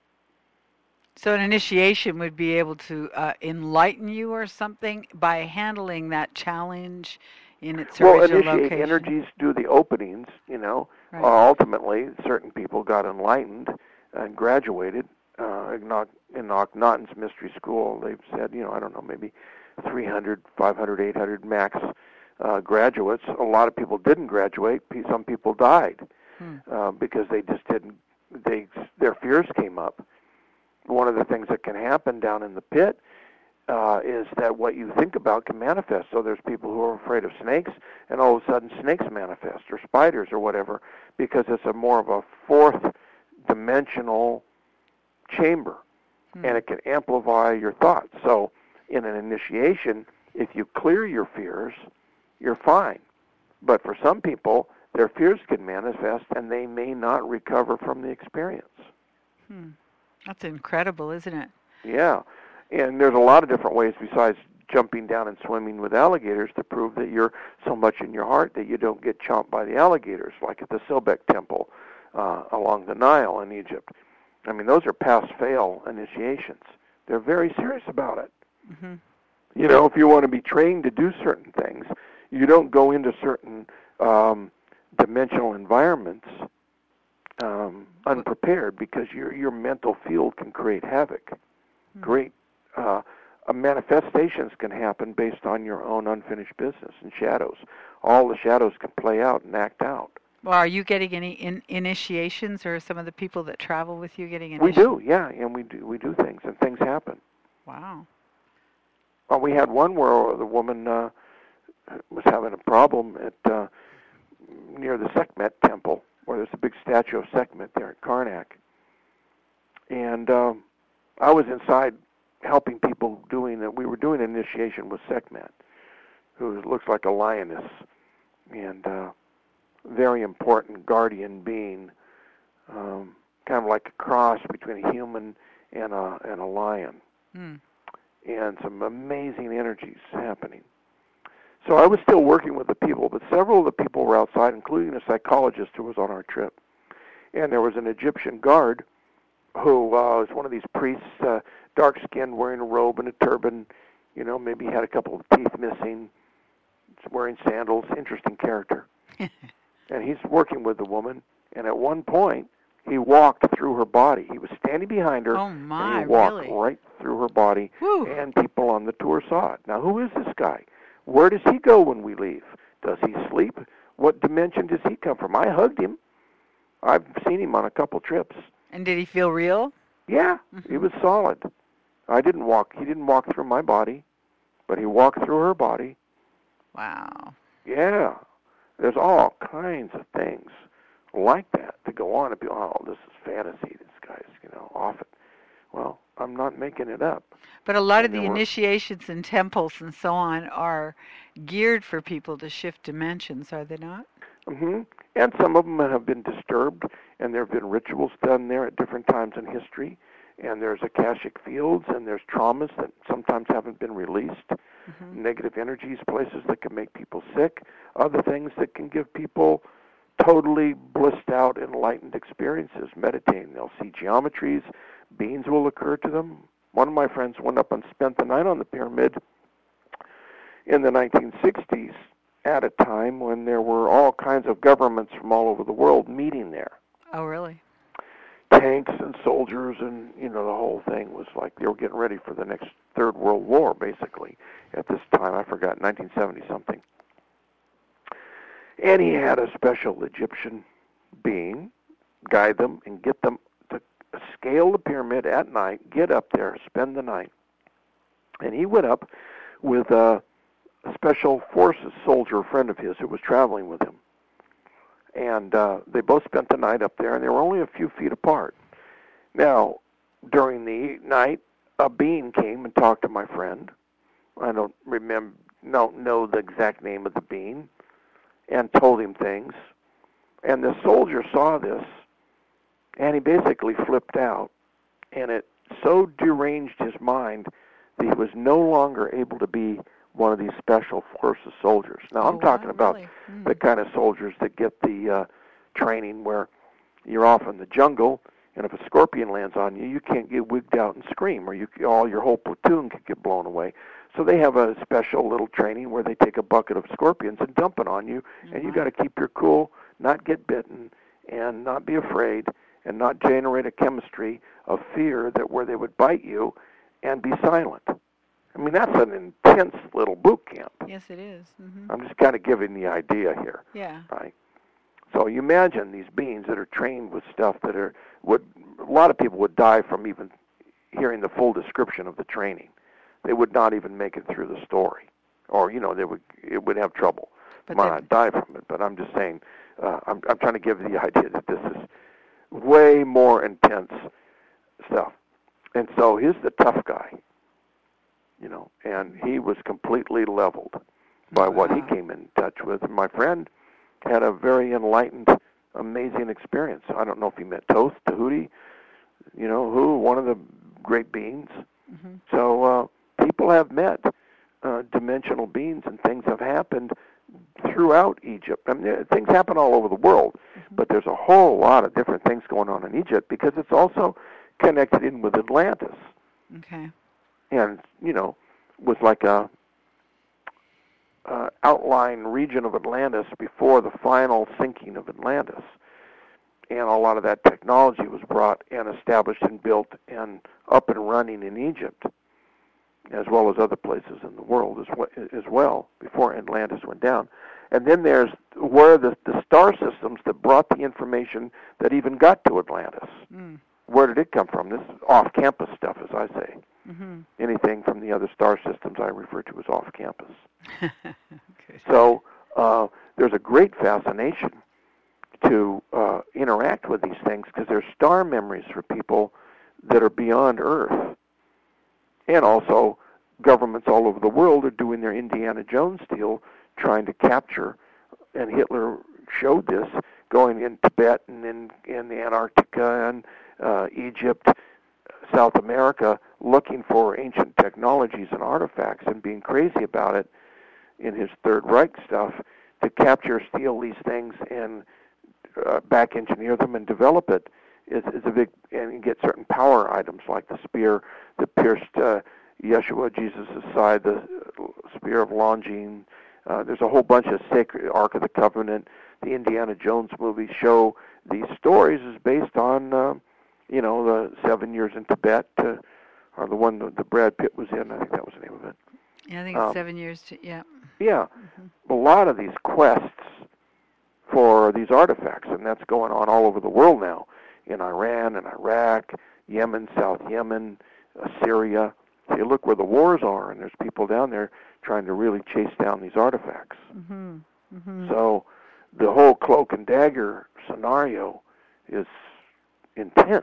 So an initiation would be able to uh, enlighten you or something by handling that challenge in its well, original initiate location? energies do the openings, you know. Right. Uh, ultimately, certain people got enlightened and graduated. Uh, in Akhenaten's Mystery School, they've said, you know, I don't know, maybe three hundred, five hundred, eight hundred max uh, graduates. A lot of people didn't graduate. Some people died Hmm. uh, because they just didn't. They their fears came up. One of the things that can happen down in the pit uh, is that what you think about can manifest. So there's people who are afraid of snakes, and all of a sudden snakes manifest, or spiders, or whatever, because it's a more of a fourth dimensional chamber, Hmm. and it can amplify your thoughts. So in an initiation, if you clear your fears, you're fine. But for some people, their fears can manifest, and they may not recover from the experience. Hmm. That's incredible, isn't it? Yeah, and there's a lot of different ways besides jumping down and swimming with alligators to prove that you're so much in your heart that you don't get chomped by the alligators, like at the Silbeck Temple uh, along the Nile in Egypt. I mean, those are pass-fail initiations. They're very serious about it. Mm-hmm. You know, if you want to be trained to do certain things, you don't go into certain um, dimensional environments um, unprepared, because your your mental field can create havoc. Mm-hmm. Great uh, uh, manifestations can happen based on your own unfinished business and shadows. All the shadows can play out and act out. Well, are you getting any in- initiations, or some of the people that travel with you getting We initiations? do, yeah, and we do we do things, and things happen. Wow. Well, we had one where the woman uh, was having a problem at uh, near the Sekhmet Temple, where there's a big statue of Sekhmet there at Karnak. And um, I was inside helping people doing that. We were doing an initiation with Sekhmet, who looks like a lioness, and uh, very important guardian being, um, kind of like a cross between a human and a and a lion, Hmm. and some amazing energies happening. So I was still working with the people, but several of the people were outside, including a psychologist who was on our trip. And there was an Egyptian guard who uh, was one of these priests, uh, dark-skinned, wearing a robe and a turban, you know, maybe had a couple of teeth missing, wearing sandals, interesting character. And he's working with the woman, and at one point, he walked through her body. He was standing behind her, Oh my, and he walked really? right through her body, Whew. and people on the tour saw it. Now, who is this guy? Where does he go when we leave? Does he sleep? What dimension does he come from? I hugged him. I've seen him on a couple trips. And did he feel real? Yeah, Mm-hmm. he was solid. I didn't walk. He didn't walk through my body, but he walked through her body. Wow. Yeah. There's all kinds of things like that to go on and be, oh, this is fantasy. This guy's, you know, off it. Well, I'm not making it up. But a lot And of the there were- initiations in temples and so on are geared for people to shift dimensions, are they not? Mm-hmm. And some of them have been disturbed, and there have been rituals done there at different times in history. And there's Akashic fields, and there's traumas that sometimes haven't been released, Mm-hmm. negative energies, places that can make people sick, other things that can give people totally blissed out, enlightened experiences meditating. They'll see geometries, beings will occur to them. One of my friends went up and spent the night on the pyramid in the nineteen sixties at a time when there were all kinds of governments from all over the world meeting there. Oh, really? Tanks and soldiers, and, you know, the whole thing was like they were getting ready for the next Third World War, basically, at this time. I forgot, nineteen seventy something. And he had a special Egyptian being guide them and get them to scale the pyramid at night, get up there, spend the night. And he went up with a special forces soldier, a friend of his, who was traveling with him. And uh, they both spent the night up there, and they were only a few feet apart. Now, during the night, a being came and talked to my friend. I don't remember, don't know the exact name of the being, and told him things. And the soldier saw this, and he basically flipped out. And it so deranged his mind that he was no longer able to be one of these special forces soldiers. Now, Oh, I'm talking wow, about really? Mm. the kind of soldiers that get the uh, training where you're off in the jungle, and if a scorpion lands on you, you can't get wigged out and scream, or you all your whole platoon could get blown away. So they have a special little training where they take a bucket of scorpions and dump it on you, Oh, and you my. got to keep your cool, not get bitten, and not be afraid, and not generate a chemistry of fear that where they would bite you, and be silent. I mean, that's an intense little boot camp. Yes, it is. Mm-hmm. I'm just kind of giving the idea here. Yeah. Right. So you imagine these beings that are trained with stuff that are would a lot of people would die from even hearing the full description of the training. They would not even make it through the story, or you know, they would it would have trouble. They might not die from it, but I'm just saying. Uh, I'm I'm trying to give the idea that this is way more intense stuff. And so he's the tough guy, you know, and he was completely leveled by wow. what he came in touch with. And my friend had a very enlightened, amazing experience. I don't know if he met Thoth, Tahuti, you know, who, one of the great beings. Mm-hmm. So uh, people have met uh, dimensional beings, and things have happened throughout Egypt. I mean, things happen all over the world, mm-hmm. but there's a whole lot of different things going on in Egypt because it's also connected in with Atlantis. Okay. And, you know, was like a uh, outlying region of Atlantis before the final sinking of Atlantis. And a lot of that technology was brought and established and built and up and running in Egypt, as well as other places in the world as well, as well before Atlantis went down. And then there's where the, the star systems that brought the information that even got to Atlantis. Mm. Where did it come from? This is off-campus stuff, as I say. Mm-hmm. Anything from the other star systems I refer to as off-campus. Okay. So uh, there's a great fascination to uh, interact with these things because they're star memories for people that are beyond Earth. And also, governments all over the world are doing their Indiana Jones deal, trying to capture, and Hitler showed this, going in Tibet and in, in Antarctica and uh, Egypt, South America, looking for ancient technologies and artifacts and being crazy about it in his Third Reich stuff to capture, steal these things and uh, back engineer them and develop it is, is a big, and get certain power items like the spear that pierced uh, Yeshua, Jesus' side, the spear of Longines. Uh, there's a whole bunch of sacred Ark of the Covenant. The Indiana Jones movies show these stories is based on, uh, you know, the Seven Years in Tibet, uh, or the one that the Brad Pitt was in. I think that was the name of it. Yeah, I think it's um, seven years to, yeah. Yeah. Mm-hmm. A lot of these quests for these artifacts, and that's going on all over the world now, in Iran and Iraq, Yemen, South Yemen, uh, Syria. So you look where the wars are, and there's people down there trying to really chase down these artifacts. Mm-hmm. Mm-hmm. So the whole cloak and dagger scenario is intense.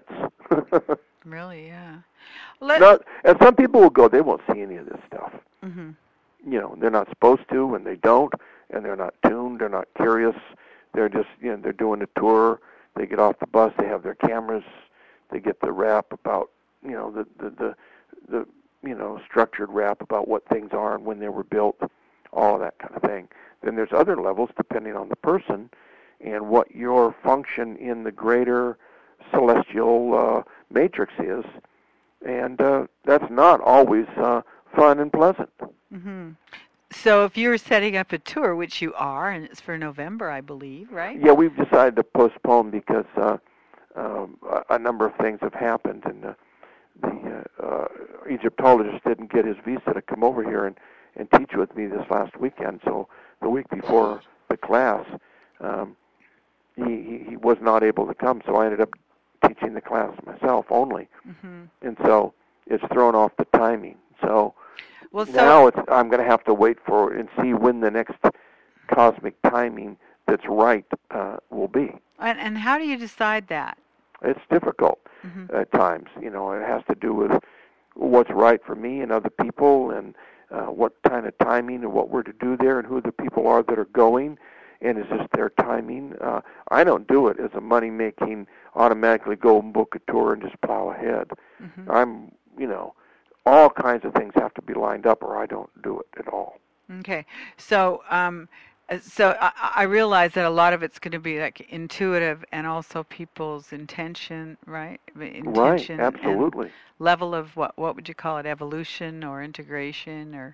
Really, yeah. Let, Not, and some people will go, they won't see any of this stuff. mm-hmm. You know, they're not supposed to, and they don't, and they're not tuned, they're not curious. They're just, you know, they're doing a tour. They get off the bus, they have their cameras, they get the rap about, you know, the, the, the, the you know, structured rap about what things are and when they were built, all of that kind of thing. Then there's other levels depending on the person and what your function in the greater celestial uh, matrix is, and uh, that's not always uh, fun and pleasant. Mm-hmm. So if you're setting up a tour, which you are, and it's for November, I believe, right? Yeah, we've decided to postpone because uh, um, a, a number of things have happened, and uh, the uh, uh, Egyptologist didn't get his visa to come over here and, and teach with me this last weekend. So the week before the class, um, he, he, he was not able to come, so I ended up teaching the class myself only. Mm-hmm. And so it's thrown off the timing. So, well, so now it's, I'm going to have to wait for and see when the next cosmic timing that's right uh, will be. And, and how do you decide that? It's difficult mm-hmm. at times. You know, it has to do with what's right for me and other people, and uh, what kind of timing and what we're to do there, and who the people are that are going, and is this their timing? Uh, I don't do it as a money-making, automatically go and book a tour and just plow ahead. Mm-hmm. I'm, you know, all kinds of things have to be lined up, or I don't do it at all. Okay, so um, so I, I realize that a lot of it's going to be like intuitive, and also people's intention, right? Intention, right, absolutely. And level of what what would you call it? Evolution or integration, or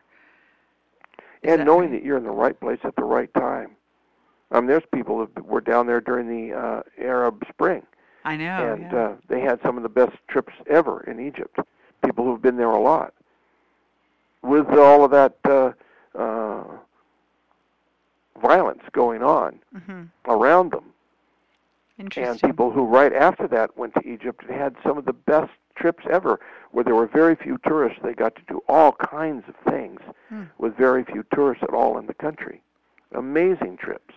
and that knowing right? that you're in the right place at the right time. Um, there's people that were down there during the uh, Arab Spring. I know, and yeah. uh, they had some of the best trips ever in Egypt. People who've been there a lot. with all of that uh, uh, violence going on mm-hmm. around them. Interesting. And people who right after that went to Egypt and had some of the best trips ever, where there were very few tourists. They got to do all kinds of things hmm. with very few tourists at all in the country. Amazing trips.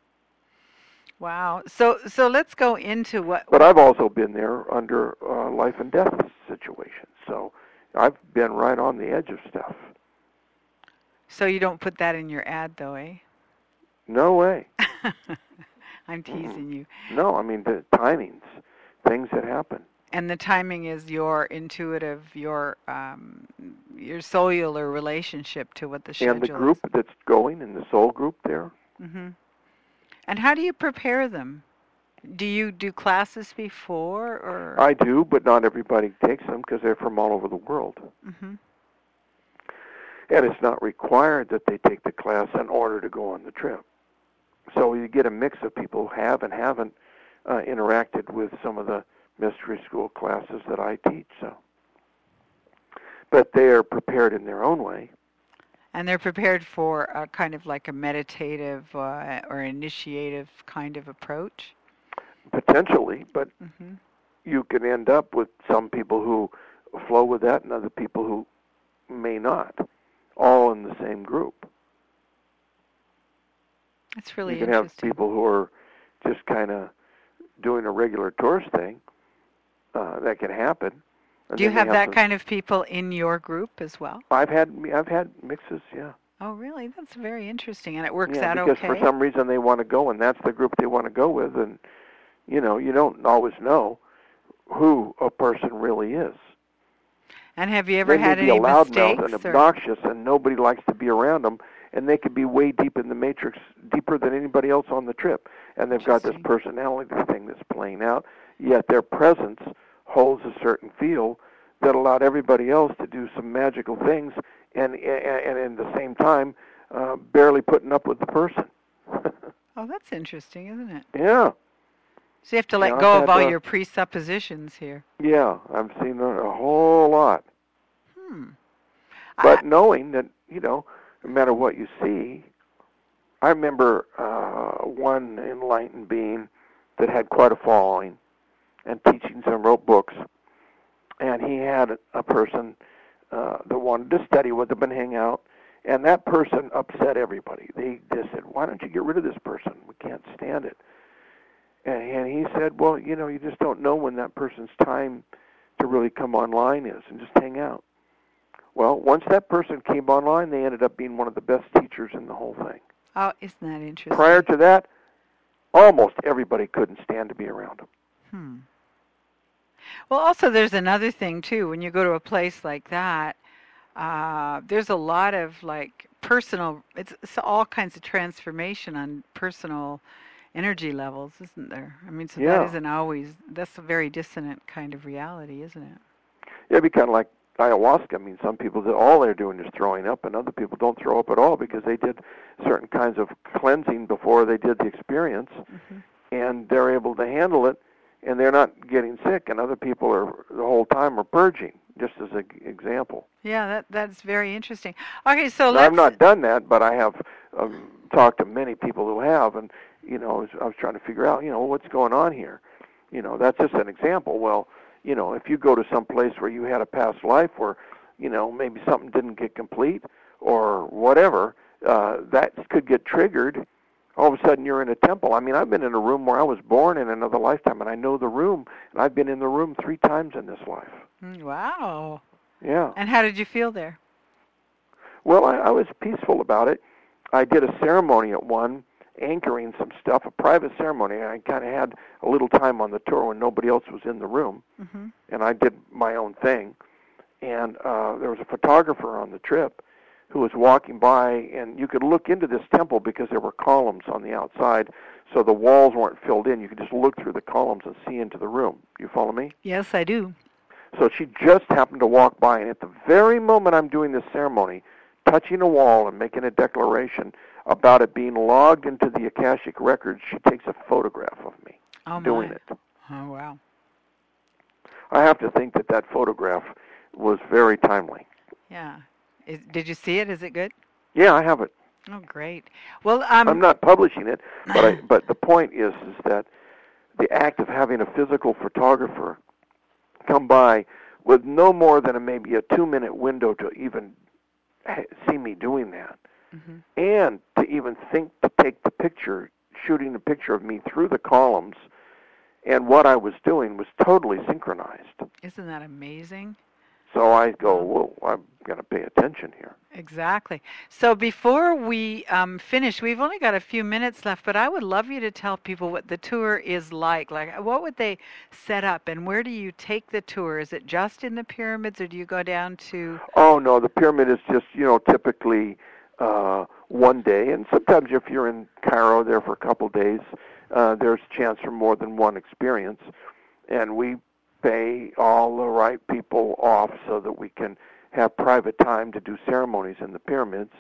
Wow. So so let's go into what... But I've also been there under uh, life and death situations. So I've been right on the edge of stuff. So you don't put that in your ad, though, eh? No way. I'm teasing mm. you. No, I mean, the timings, things that happen. And the timing is your intuitive, your um, your cellular relationship to what the schedule is. And the group is. that's going, and the soul group there. Mm-hmm. And how do you prepare them? Do you do classes before, or? I do, but not everybody takes them because they're from all over the world. Mm-hmm. And it's not required that they take the class in order to go on the trip. So you get a mix of people who have and haven't uh, interacted with some of the mystery school classes that I teach. So, but they are prepared in their own way. And they're prepared for a kind of like a meditative uh, or initiative kind of approach? Potentially, but mm-hmm. you can end up with some people who flow with that and other people who may not, all in the same group. That's really interesting. You can interesting. have people who are just kind of doing a regular tourist thing. Uh, that can happen. And do you have, have that some, kind of people in your group as well? I've had I've had mixes, yeah. Oh, really? That's very interesting, and it works yeah, out because okay. for some reason they want to go, and that's the group they want to go with, and you know you don't always know who a person really is. And have you ever they had may be any a loudmouth mistakes? and or? obnoxious, and nobody likes to be around them, and they could be way deep in the matrix, deeper than anybody else on the trip, and they've got this personality thing that's playing out. Yet their presence holds a certain feel that allowed everybody else to do some magical things, and and, and at the same time, uh, barely putting up with the person. Oh, that's interesting, isn't it? Yeah. So you have to let yeah, go I've of had, all uh, your presuppositions here. Yeah, I've seen a, a whole lot. Hmm. But I, knowing that, you know, no matter what you see, I remember uh, one enlightened being that had quite a following and teachings and wrote books. And he had a person uh, that wanted to study with him and hang out. And that person upset everybody. They just said, why don't you get rid of this person? We can't stand it. And, and he said, well, you know, you just don't know when that person's time to really come online is, and just hang out. Well, once that person came online, they ended up being one of the best teachers in the whole thing. Oh, isn't that interesting? Prior to that, almost everybody couldn't stand to be around him. Hmm. Well, also there's another thing, too. When you go to a place like that, uh, there's a lot of, like, personal, it's, it's all kinds of transformation on personal energy levels, isn't there? I mean, so yeah. that isn't always, that's a very dissonant kind of reality, isn't it? Yeah, it'd be kind of like ayahuasca. I mean, some people, that all they're doing is throwing up, and other people don't throw up at all because they did certain kinds of cleansing before they did the experience, mm-hmm. and they're able to handle it, and they're not getting sick, and other people are the whole time are purging, just as an example. Yeah, that that's very interesting. Okay, so now, let's... I've not done that, but I have um, talked to many people who have, and, you know, I was, I was trying to figure out, you know, what's going on here. You know, that's just an example. Well, you know, if you go to some place where you had a past life where, you know, maybe something didn't get complete or whatever, uh, that could get triggered. All of a sudden you're in a temple. I mean, I've been in a room where I was born in another lifetime, and I know the room, and I've been in the room three times in this life. Wow. Yeah. And how did you feel there? Well, I, I was peaceful about it. I did a ceremony at one, anchoring some stuff, a private ceremony. I kind of had a little time on the tour when nobody else was in the room, mm-hmm. and I did my own thing. And uh, there was a photographer on the trip who was walking by, and you could look into this temple because there were columns on the outside, so the walls weren't filled in. You could just look through the columns and see into the room. You follow me? Yes, I do. So she just happened to walk by, and at the very moment I'm doing this ceremony, touching a wall and making a declaration about it being logged into the Akashic Records, she takes a photograph of me oh, doing my. it. Oh, wow. I have to think that that photograph was very timely. Yeah. Is, did you see it? Is it good? Yeah, I have it. Oh, great. Well, um, I'm not publishing it, but I, but the point is is that the act of having a physical photographer come by with no more than a, maybe a two-minute window to even see me doing that, mm-hmm. and to even think to take the picture, shooting the picture of me through the columns, and what I was doing was totally synchronized. Isn't that amazing? So I go, whoa, I'm going to pay attention here. Exactly. So before we um, finish, we've only got a few minutes left, but I would love you to tell people what the tour is like. Like, what would they set up, and where do you take the tour? Is it just in the pyramids, or do you go down to... Oh, no, the pyramid is just, you know, typically uh, one day. And sometimes if you're in Cairo there for a couple of days, uh, there's a chance for more than one experience. And we pay all the right people off so that we can have private time to do ceremonies in the pyramids.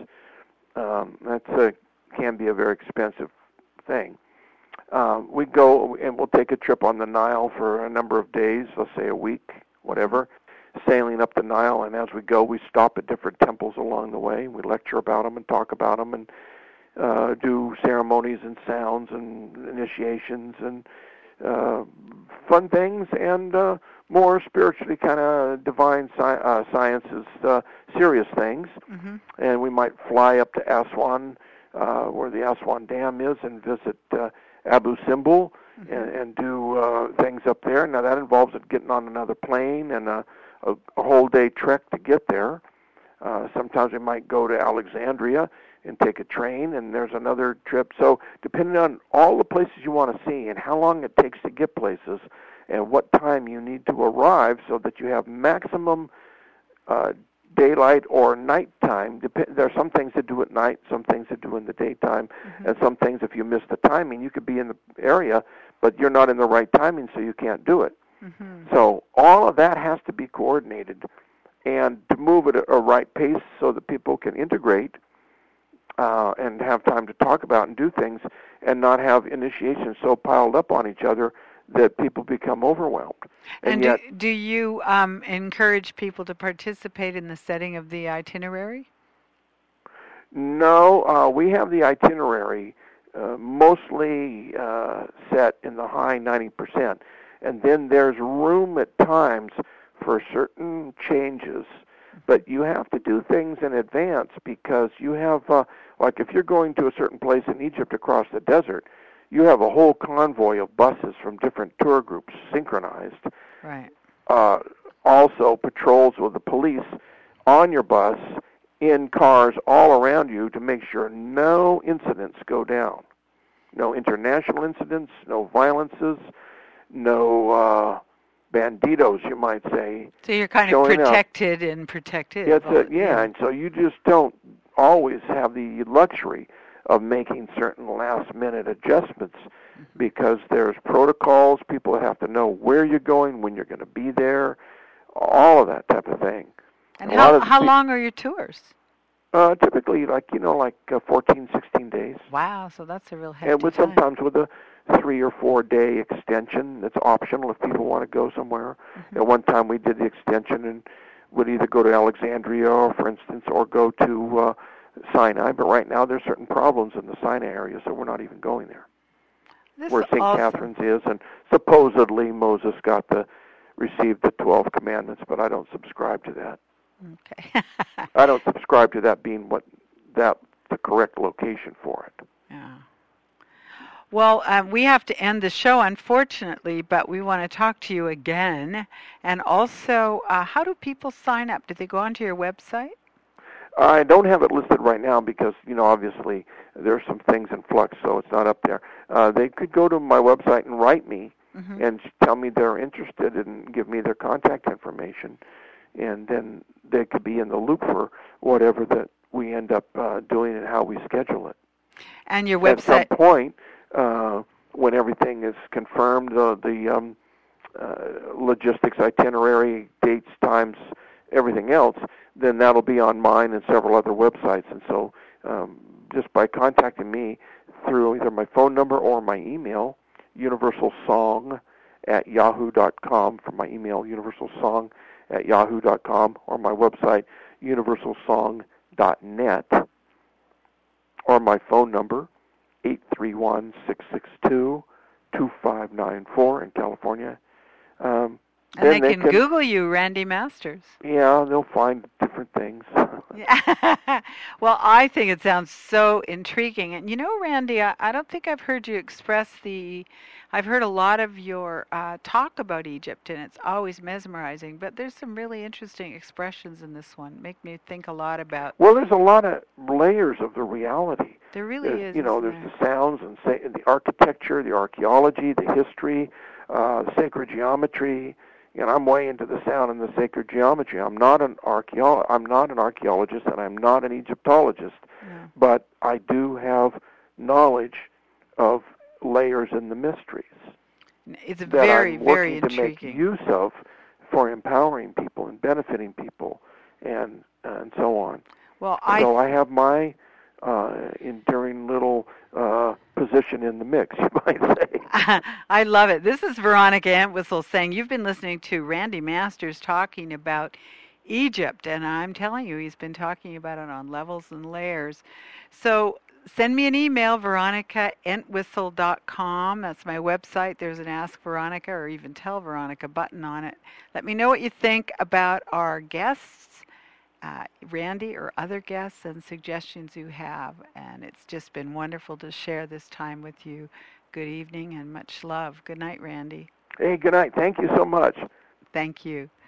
Um, that's a, can be a very expensive thing. Um, we go and we'll take a trip on the Nile for a number of days, let's say a week, whatever, sailing up the Nile, and as we go, we stop at different temples along the way. We lecture about them and talk about them and uh, do ceremonies and sounds and initiations and uh, fun things, and uh, more spiritually kind of divine sci- uh, sciences, uh, serious things. Mm-hmm. And we might fly up to Aswan, uh, where the Aswan Dam is, and visit uh, Abu Simbel, mm-hmm. and, and do uh, things up there. Now that involves it getting on another plane and a, a, a whole day trek to get there. Uh, sometimes we might go to Alexandria and take a train, and there's another trip. So depending on all the places you want to see and how long it takes to get places and what time you need to arrive so that you have maximum uh, daylight or nighttime. Dep- there are some things that do at night, some things that do in the daytime, mm-hmm. and some things, if you miss the timing, you could be in the area, but you're not in the right timing, so you can't do it. Mm-hmm. So all of that has to be coordinated, and to move at a, a right pace so that people can integrate uh, and have time to talk about and do things, and not have initiations so piled up on each other that people become overwhelmed. And, and do, yet, do you um, encourage people to participate in the setting of the itinerary? No, uh, we have the itinerary uh, mostly uh, set in the high ninety percent. And then there's room at times for certain changes. But you have to do things in advance because you have, uh, like if you're going to a certain place in Egypt across the desert, you have a whole convoy of buses from different tour groups synchronized. Right. Uh, also, patrols with the police on your bus in cars all around you to make sure no incidents go down. No international incidents, no violences, no uh, banditos, you might say. So you're kind of protected up. and protected. It's a, yeah, yeah, and so you just don't always have the luxury of making certain last-minute adjustments mm-hmm. because there's protocols. People have to know where you're going, when you're going to be there, all of that type of thing. And how how pe- long are your tours? Uh, typically, like, you know, like uh, fourteen, sixteen days. Wow, so that's a real hefty And with time. sometimes with a three or four day extension. That's optional if people want to go somewhere. Mm-hmm. At one time we did the extension and would either go to Alexandria, or, for instance, or go to uh, Sinai. But right now there's certain problems in the Sinai area, so we're not even going there. This Where Saint awesome. Catherine's is, and supposedly Moses got the received the twelve commandments, but I don't subscribe to that. Okay. I don't subscribe to that being what that the correct location for it. Yeah. Well, um, we have to end the show, unfortunately, but we want to talk to you again. And also, uh, how do people sign up? Do they go onto your website? I don't have it listed right now because, you know, obviously there's some things in flux, so it's not up there. Uh, they could go to my website and write me mm-hmm. and tell me they're interested and give me their contact information. And then they could be in the loop for whatever that we end up uh, doing and how we schedule it. And your website... At some point, uh, when everything is confirmed, uh, the um, uh, logistics, itinerary, dates, times, everything else, then that'll be on mine and several other websites. And so um, just by contacting me through either my phone number or my email, universalsong at yahoo dot com, for my email, universalsong at yahoo dot com, or my website, universal song dot net, or my phone number, eight three one, six six two, two five nine four in California. Um, and they, they can, can Google you, Randy Masters. Yeah, they'll find different things. Well, I think it sounds so intriguing. And you know, Randy, I, I don't think I've heard you express the... I've heard a lot of your uh, talk about Egypt, and it's always mesmerizing. But there's some really interesting expressions in this one. Make me think a lot about... Well, there's a lot of layers of the reality. There really there's, is. You know, there's there? the sounds and say, the architecture, the archaeology, the history, uh, the sacred geometry. And I'm way into the sound and the sacred geometry. I'm not an archaeolo- I'm not an archaeologist, and I'm not an Egyptologist, yeah. but I do have knowledge of layers in the mysteries. It's that very, I'm very working intriguing. to make use of for empowering people and benefiting people, and and so on. Well, I so I have my uh, enduring little uh, position in the mix, you might say. I love it. This is Veronica Entwistle saying you've been listening to Randy Masters talking about Egypt, and I'm telling you, he's been talking about it on levels and layers. So send me an email, veronica entwistle dot com. That's my website. There's an Ask Veronica or even Tell Veronica button on it. Let me know what you think about our guests, uh, Randy or other guests, and suggestions you have. And it's just been wonderful to share this time with you. Good evening and much love. Good night, Randy. Hey, good night. Thank you so much. Thank you.